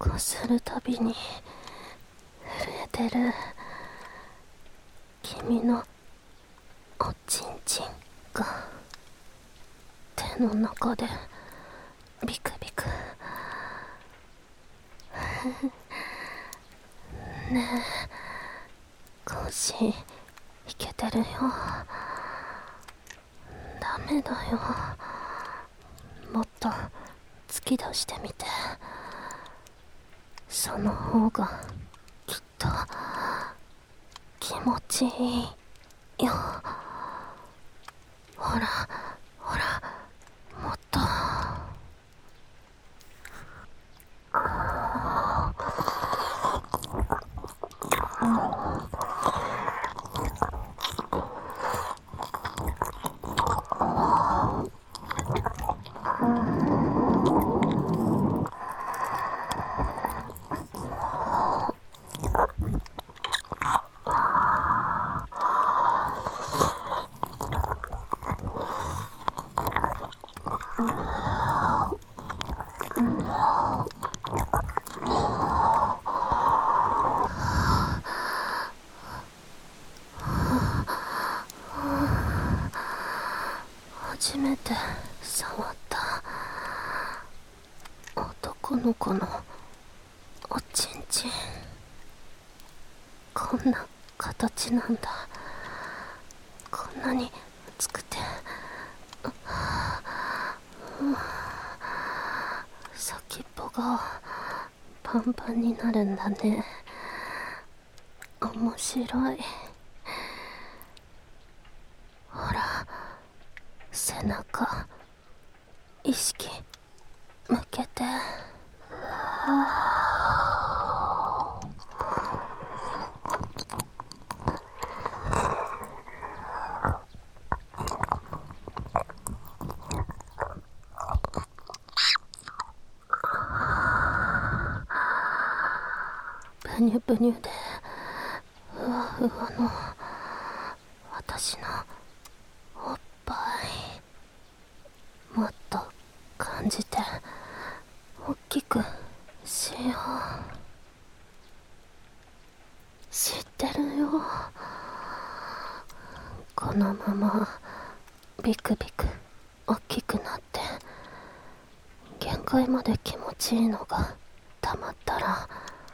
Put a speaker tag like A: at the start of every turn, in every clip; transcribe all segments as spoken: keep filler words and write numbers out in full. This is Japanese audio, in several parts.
A: こするたびに震えてる君のおちんちんが手の中でビクビクねえ、腰いけてるよ。ダメだよ、もっと突き出してみて。その方がきっと気持ちいいよ。ほらほら、もっと。初めて触った男の子のおちんちん、こんな形なんだ。こんなに厚くて、先っぽがパンパンになるんだね。面白い。ほら、背中意識向けて。ブニュブニュでふわふわの私のおっぱい、もっと感じて大きくしよう。知ってるよ、このままビクビク大きくなって限界まで気持ちいいのがたまったら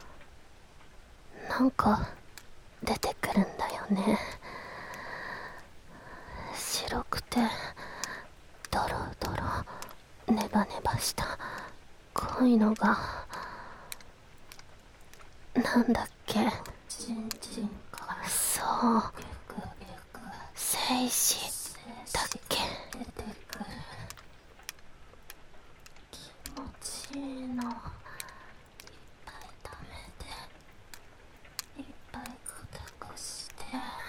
A: なんか出てくるんだよね。白くてドロドロネバネバした濃いのがなんだっけ、チンチンか。そう、精子だっけ。出てくる。気持ちいいの。いっぱい食べて、いっぱい固くして。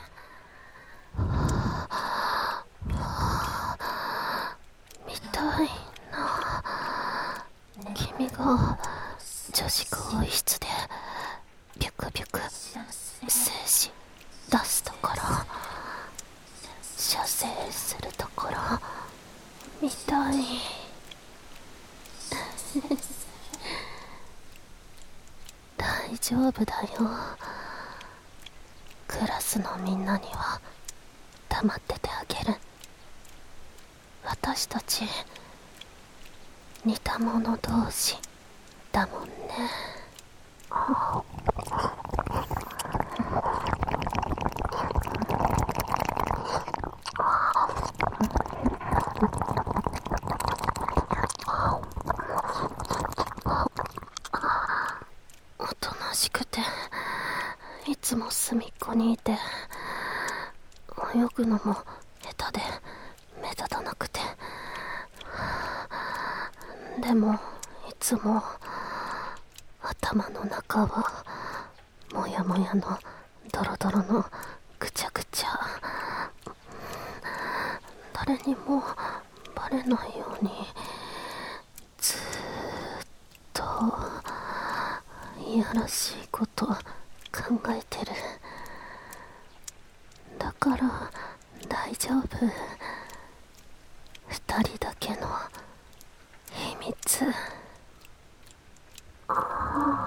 A: 見たいな。君が女子更衣室でビュクビュク精子出すところ、射精するところ見たい。大丈夫だよ、クラスのみんなには黙っててあげる。私たち似た者同士だもんね。おとなしくていつも隅っこにいて、泳ぐのも下手で目立たなくて、でもいつも頭の中はもやもやのドロドロのぐちゃぐちゃ。誰にもバレないようにずーっといやらしいこと考えてる。だから大丈夫、二人だけの秘密。あ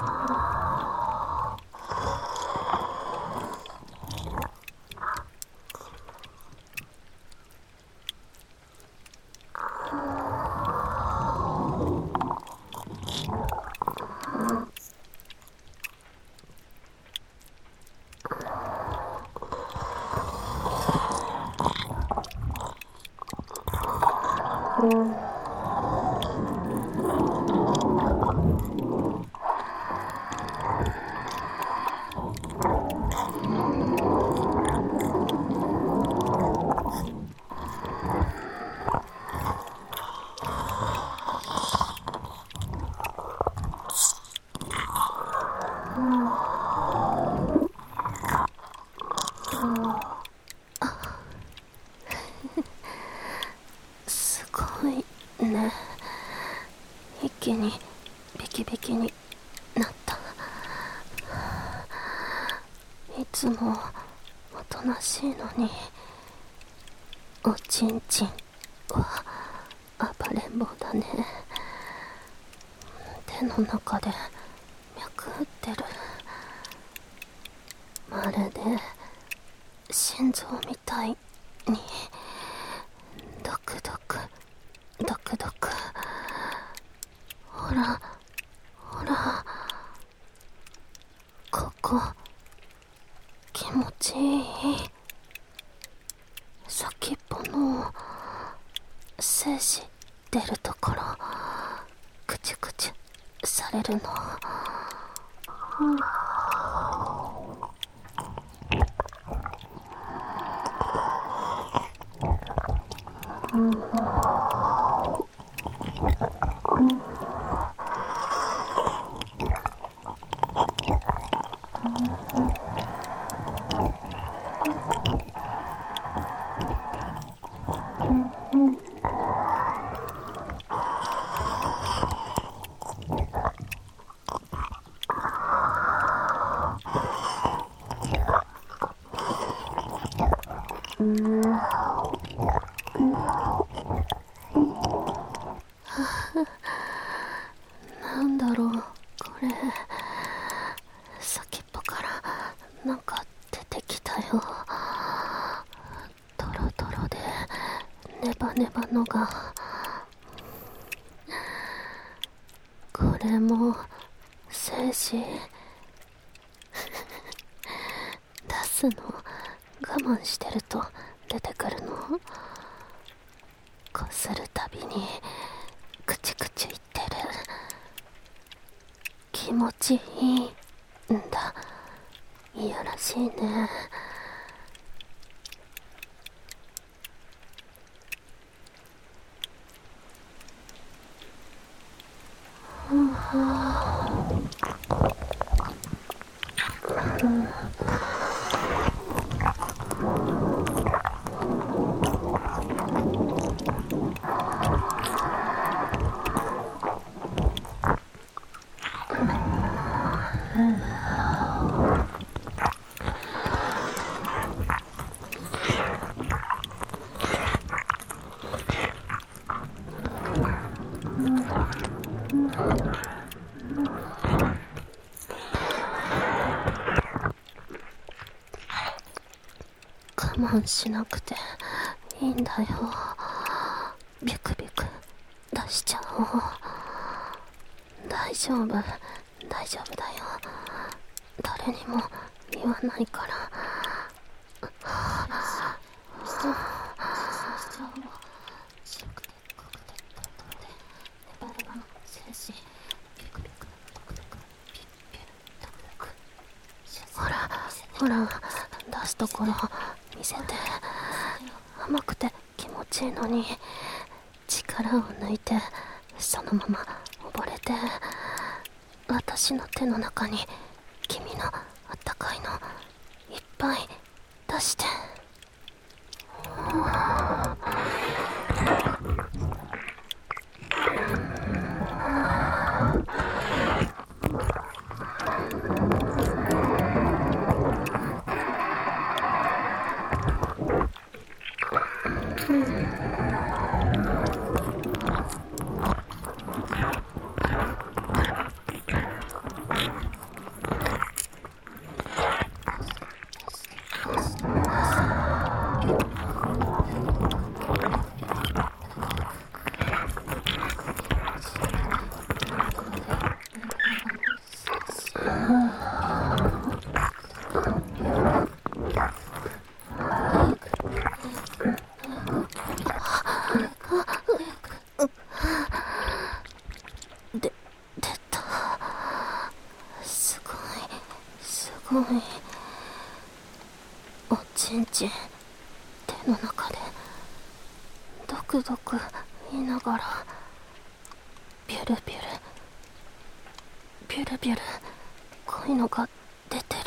A: ねえ、一気にビキビキになった。いつもおとなしいのに、おちんちんは暴れん坊だね。手の中で脈打ってる。まるで心臓みたいにドクドクドクドク。ほらほら、ここ気持ちいい。先っぽの精子出るところクチュクチュされるの。なんだろうこれ。先っぽからなんか出てきたよ。ドロドロでネバネバのが。これも精子出すの我慢してると出てくるの。こするたびにクチクチ言ってる。気持ちいいんだ。いやらしいね。我慢しなくていいんだよ。ビクビク出しちゃおう。大丈夫大丈夫だよ。誰にも言わないから。ほらほら、出すところ見せて。甘くて気持ちいいのに力を抜いてそのまま溺れて、私の手の中に君のあったかいのいっぱい出して。で、出た。すごいすごい。おちんちん手の中でドクドク言いながらビュルビュルビュルビュル濃いのが出てる。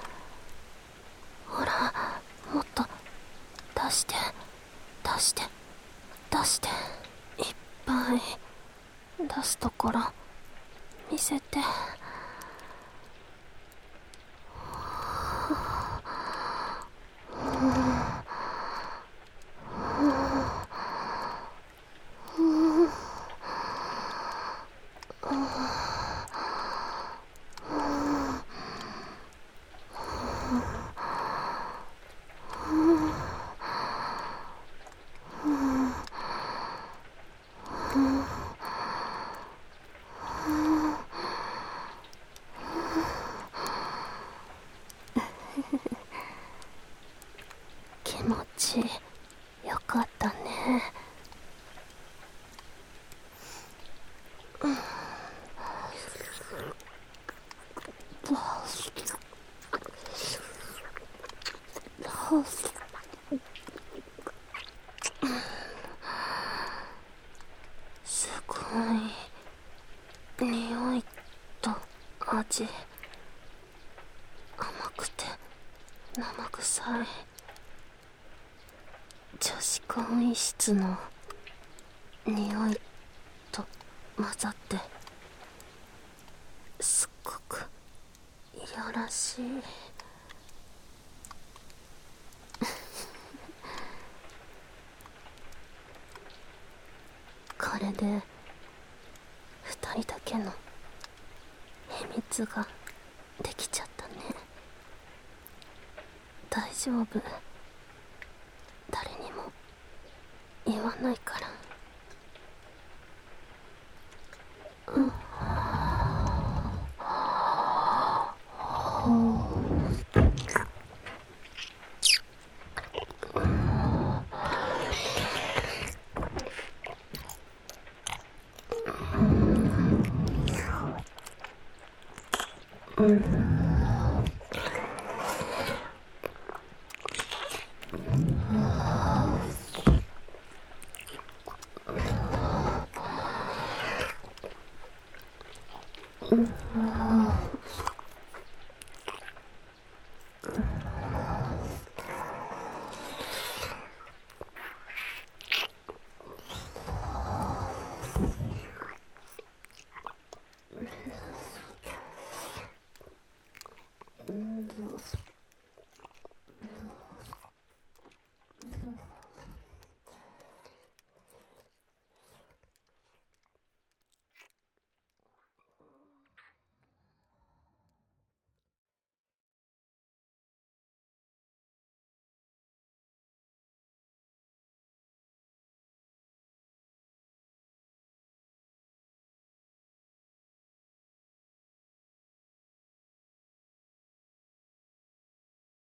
A: ほらもっと出して出して出して。いっぱいい出すところ見せて。気持ちよかったね。すごい匂いと味、甘くて生臭い。女子更衣室の匂いと混ざってすっごくいやらしい。これで二人だけの秘密ができちゃったね。大丈夫、誰にも言わないから。うん。うん。うん。